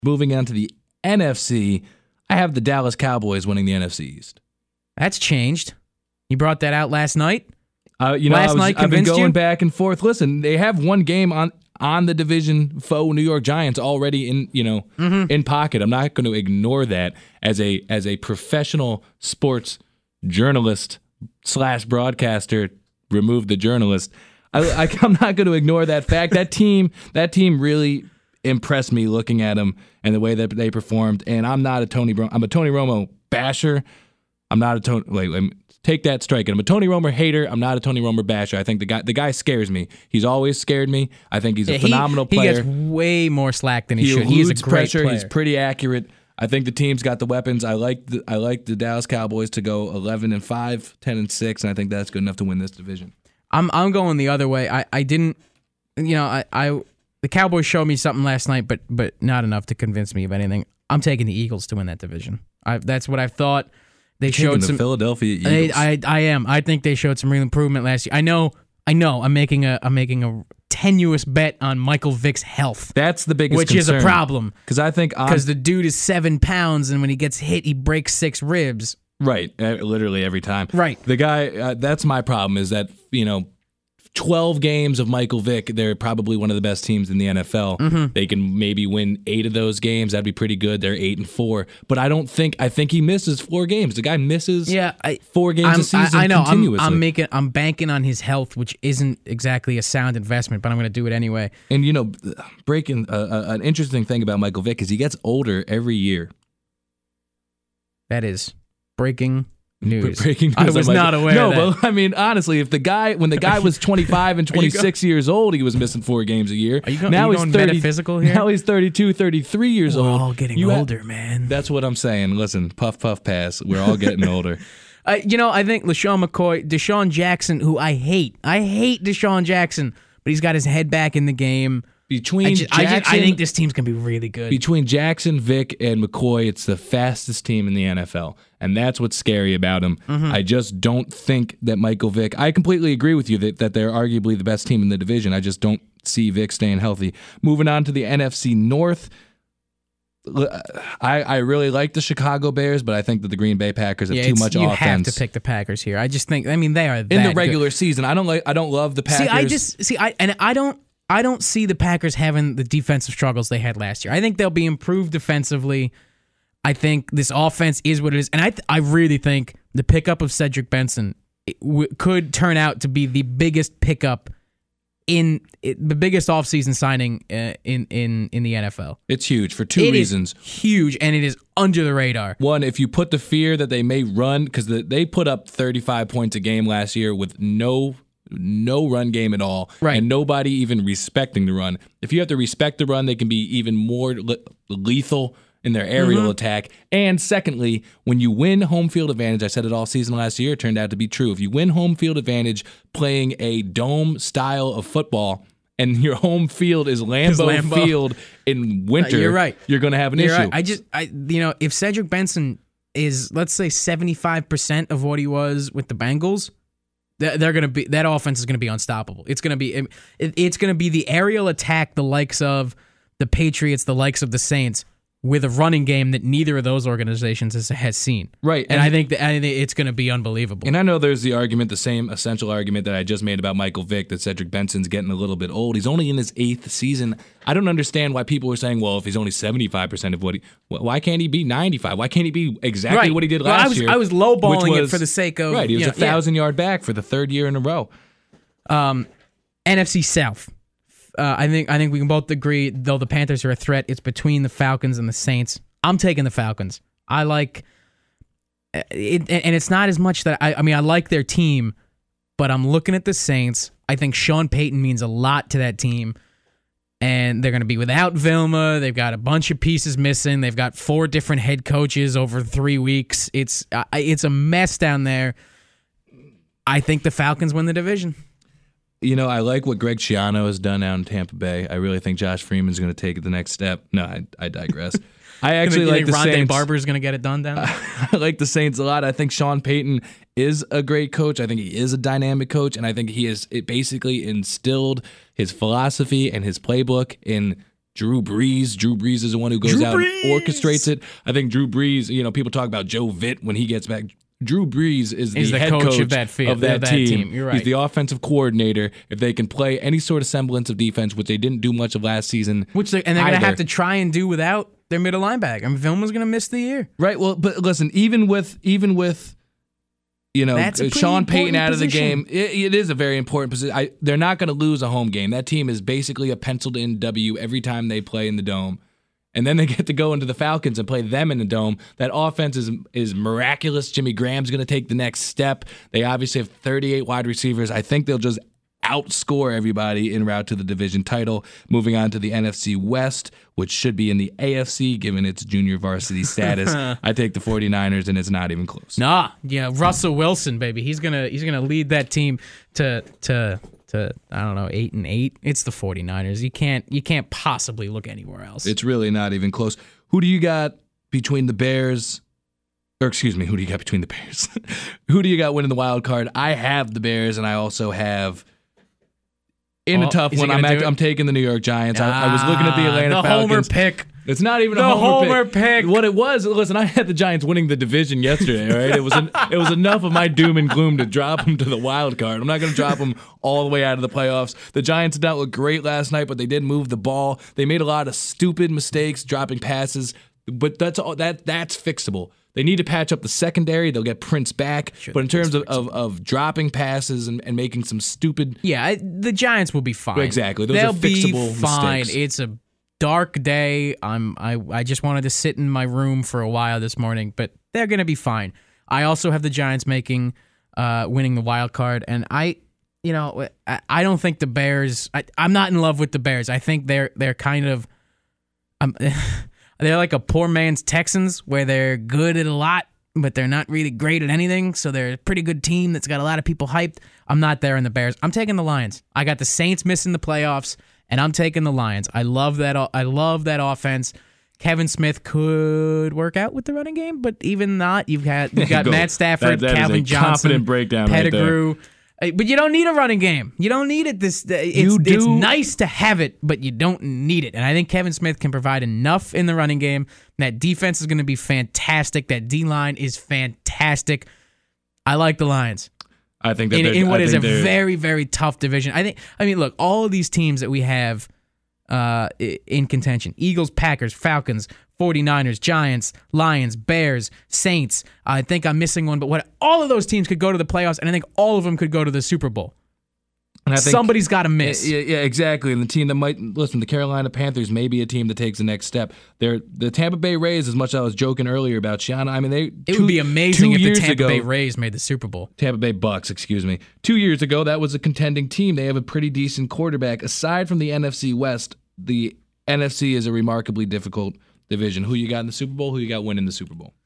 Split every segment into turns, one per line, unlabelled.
Moving on to the NFC, I have the Dallas Cowboys winning the NFC East.
That's changed. You brought that out last night?
I've been going back and forth. Listen, they have one game on the division foe New York Giants already in pocket. I'm not going to ignore that as a professional sports journalist / broadcaster. Remove the journalist. I'm not going to ignore that fact. That team really impressed me looking at them and the way that they performed. And I'm a Tony Romo basher. I'm not a Tony. Take that strike. I'm a Tony Romo hater. I'm not a Tony Romo basher. I think the guy scares me. He's always scared me. I think he's a phenomenal player.
He gets way more slack than he should. He's a great
pressure.
player.
He's pretty accurate. I think the team's got the weapons. I like the Dallas Cowboys to go 11-5, 10-6, and I think that's good enough to win this division.
I'm going the other way. I didn't, the Cowboys showed me something last night, but not enough to convince me of anything. I'm taking the Eagles to win that division. That's what I thought. They showed some
Philadelphia Eagles.
I am. I think they showed some real improvement last year. I know. I'm making a tenuous bet on Michael Vick's health.
That's the biggest
which
concern.
Is a problem
because
the dude is 7 pounds, and when he gets hit, he breaks 6 ribs.
Right, literally every time.
Right.
The guy. That's my problem. Is that 12 games of Michael Vick, they're probably one of the best teams in the NFL.
Mm-hmm.
They can maybe win 8 of those games. That'd be pretty good. They're 8-4. But I think he misses 4 games. The guy misses 4 games a season
I know.
continuously.
I'm banking on his health, which isn't exactly a sound investment, but I'm going to do it anyway.
And, breaking an interesting thing about Michael Vick is he gets older every year.
That is breaking news.
Breaking news.
I was not aware of that.
No, but I mean, honestly, when the guy was 25 and 26 years old, he was missing 4 games a year.
Are you going metaphysical here?
Now he's 32, 33 years old.
We're all getting older, man.
That's what I'm saying. Listen, puff, puff, pass. We're all getting older.
I think LaShawn McCoy, Deshaun Jackson, who I hate Deshaun Jackson, but he's got his head back in the game. I think this team's going to be really good.
Between Jackson, Vick, and McCoy, it's the fastest team in the NFL, and that's what's scary about him.
Mm-hmm.
I just don't think that Michael Vick... I completely agree with you that they're arguably the best team in the division. I just don't see Vick staying healthy. Moving on to the NFC North, I really like the Chicago Bears, but I think that the Green Bay Packers have too much offense.
You have to pick the Packers here. I just think... they are that
in the regular
good.
season. I don't love the Packers.
I don't see the Packers having the defensive struggles they had last year. I think they'll be improved defensively. I think this offense is what it is. And I really think the pickup of Cedric Benson could turn out to be the biggest pickup the biggest offseason signing in the NFL.
It's huge for 2 reasons.
It is huge, and it is under the radar.
One, if you put the fear that they may run, because they put up 35 points a game last year with no run game at all,
right,
and nobody even respecting the run. If you have to respect the run, they can be even more lethal in their aerial attack. And secondly, when you win home field advantage, I said it all season last year, it turned out to be true. If you win home field advantage playing a dome style of football and your home field is Lambeau Field in winter,
you're right.
You're going to have an issue.
Right. If Cedric Benson is, let's say, 75% of what he was with the Bengals, that offense is going to be unstoppable. It's going to be the aerial attack, the likes of the Patriots, the likes of the Saints, with a running game that neither of those organizations has seen.
Right.
And I think it's going to be unbelievable.
And I know there's the same essential argument that I just made about Michael Vick, that Cedric Benson's getting a little bit old. He's only in his 8th season. I don't understand why people are saying, well, if he's only 75% of why can't he be 95? Why can't he be exactly what he did last year?
I was lowballing it for the sake of...
Right, he was 1,000-yard back for the 3rd year in a row.
NFC South. I think we can both agree, though the Panthers are a threat, it's between the Falcons and the Saints. I'm taking the Falcons. I like it, and it's not as much that I like their team, but I'm looking at the Saints. I think Sean Payton means a lot to that team, and they're going to be without Vilma. They've got a bunch of pieces missing. They've got 4 different head coaches over 3 weeks. It's a mess down there. I think the Falcons win the division.
I like what Greg Schiano has done out in Tampa Bay. I really think Josh Freeman's going to take it the next step. No, I digress. I actually like the Saints.
Rondé Barber's going to get it done down there?
I like the Saints a lot. I think Sean Payton is a great coach. I think he is a dynamic coach, and I think he has basically instilled his philosophy and his playbook in Drew Brees. Drew Brees is the one who goes out and orchestrates it. I think Drew Brees, people talk about Joe Vitt when he gets back. Drew Brees is the head coach of that team.
You're right.
He's the offensive coordinator. If they can play any sort of semblance of defense, which they didn't do much of last season,
and they're going to have to try and do without their middle linebacker. I mean, Vilma's going to miss the year.
Right. Well, but listen, even with Sean Payton out of the game, it is a very important position. They're not going to lose a home game. That team is basically a penciled-in W every time they play in the Dome. And then they get to go into the Falcons and play them in the Dome. That offense is miraculous. Jimmy Graham's going to take the next step. They obviously have 38 wide receivers. I think they'll just outscore everybody en route to the division title. Moving on to the NFC West, which should be in the AFC given its junior varsity status. I take the 49ers, and it's not even close.
Russell Wilson, baby. He's gonna lead that team to I don't know, 8-8. It's the 49ers. You can't possibly look anywhere else.
It's really not even close. Who do you got between the Bears? Or excuse me, who do you got between the Bears? Who do you got winning the wild card? I have the Bears, and I also have a tough one. I'm taking the New York Giants. I was looking at the Atlanta Falcons.
The homer pick.
It's not even a homer pick. What it was, listen, I had the Giants winning the division yesterday, right? It was enough of my doom and gloom to drop them to the wild card. I'm not going to drop them all the way out of the playoffs. The Giants did not look great last night, but they did move the ball. They made a lot of stupid mistakes, dropping passes, but that's fixable. They need to patch up the secondary. They'll get Prince back. But in terms of dropping passes and making some stupid...
Yeah, the Giants will be fine.
Exactly. They'll are fixable
be fine.
Mistakes.
It's a dark day. I just wanted to sit in my room for a while this morning, but they're going to be fine. I also have the Giants winning the wild card, and I don't think the Bears... I'm not in love with the Bears. I think they're kind of... They're like a poor man's Texans, where they're good at a lot, but they're not really great at anything. So they're a pretty good team that's got a lot of people hyped. I'm not there in the Bears. I'm taking the Lions. I got the Saints missing the playoffs, and I'm taking the Lions. I love that offense. Kevin Smith could work out with the running game, but even not, you've got Matt Stafford, Calvin Johnson,
confident breakdown
Pettigrew.
Right there.
But you don't need a running game. You don't need it. It's nice to have it, but you don't need it. And I think Kevin Smith can provide enough in the running game. That defense is going to be fantastic. That D-line is fantastic. I like the Lions.
I think that
in what is a very, very tough division. Look, all of these teams that we have in contention: Eagles, Packers, Falcons, 49ers, Giants, Lions, Bears, Saints. I think I'm missing one, but all of those teams could go to the playoffs, and I think all of them could go to the Super Bowl. And I think somebody's got to miss.
Yeah, exactly. And the team that the Carolina Panthers may be a team that takes the next step. The Tampa Bay Rays, as much as I was joking earlier about Shiana,
it would be amazing if the Tampa Bay Rays made the Super Bowl.
Tampa Bay Bucks, excuse me. 2 years ago, that was a contending team. They have a pretty decent quarterback. Aside from the NFC West, the NFC is a remarkably difficult division. Who you got in the Super Bowl? Who you got winning the Super Bowl?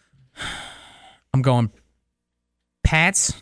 I'm going Pats.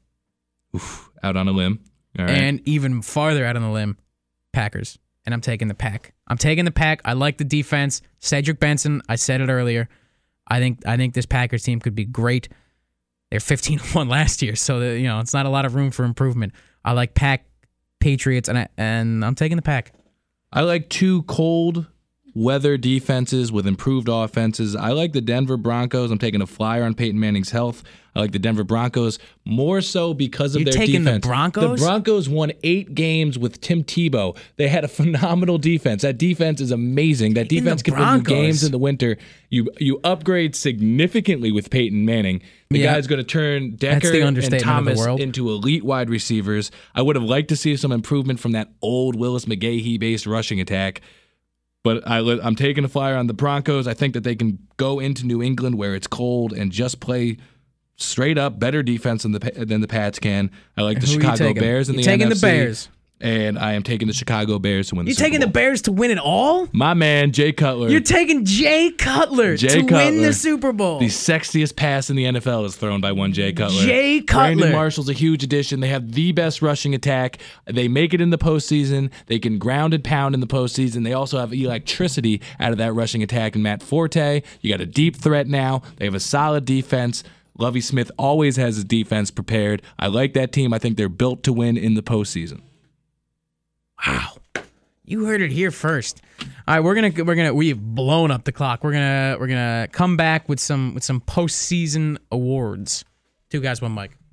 Out on a limb. All right.
And even farther out on the limb, Packers. And I'm taking the Pack. I like the defense. Cedric Benson, I said it earlier. I think this Packers team could be great. They're 15-1 last year, so it's not a lot of room for improvement. I like Pack, Patriots, and I'm taking the Pack.
I like two cold weather defenses with improved offenses. I like the Denver Broncos. I'm taking a flyer on Peyton Manning's health. I like the Denver Broncos more so because of their defense. You're taking the
Broncos?
The Broncos won 8 games with Tim Tebow. They had a phenomenal defense. That defense is amazing. That defense can win games in the winter. You upgrade significantly with Peyton Manning. The guy's going to turn Decker and Thomas into elite wide receivers. I would have liked to see some improvement from that old Willis McGahee-based rushing attack. But I'm taking a flyer on the Broncos. I think that they can go into New England where it's cold and just play straight up better defense than the Pats can. I like the Chicago Bears in the NFC.
You're taking the Bears.
And I am taking the Chicago Bears to win the Super Bowl.
You're taking the Bears to win it all?
My man, Jay Cutler.
You're taking Jay Cutler to win the Super Bowl.
The sexiest pass in the NFL is thrown by one Jay Cutler.
Jay Cutler.
Brandon Marshall's a huge addition. They have the best rushing attack. They make it in the postseason. They can ground and pound in the postseason. They also have electricity out of that rushing attack in Matt Forte. You got a deep threat now. They have a solid defense. Lovie Smith always has his defense prepared. I like that team. I think they're built to win in the postseason.
Wow. You heard it here first. All right, we've blown up the clock. We're gonna come back with some postseason awards. 2 guys, 1 mic.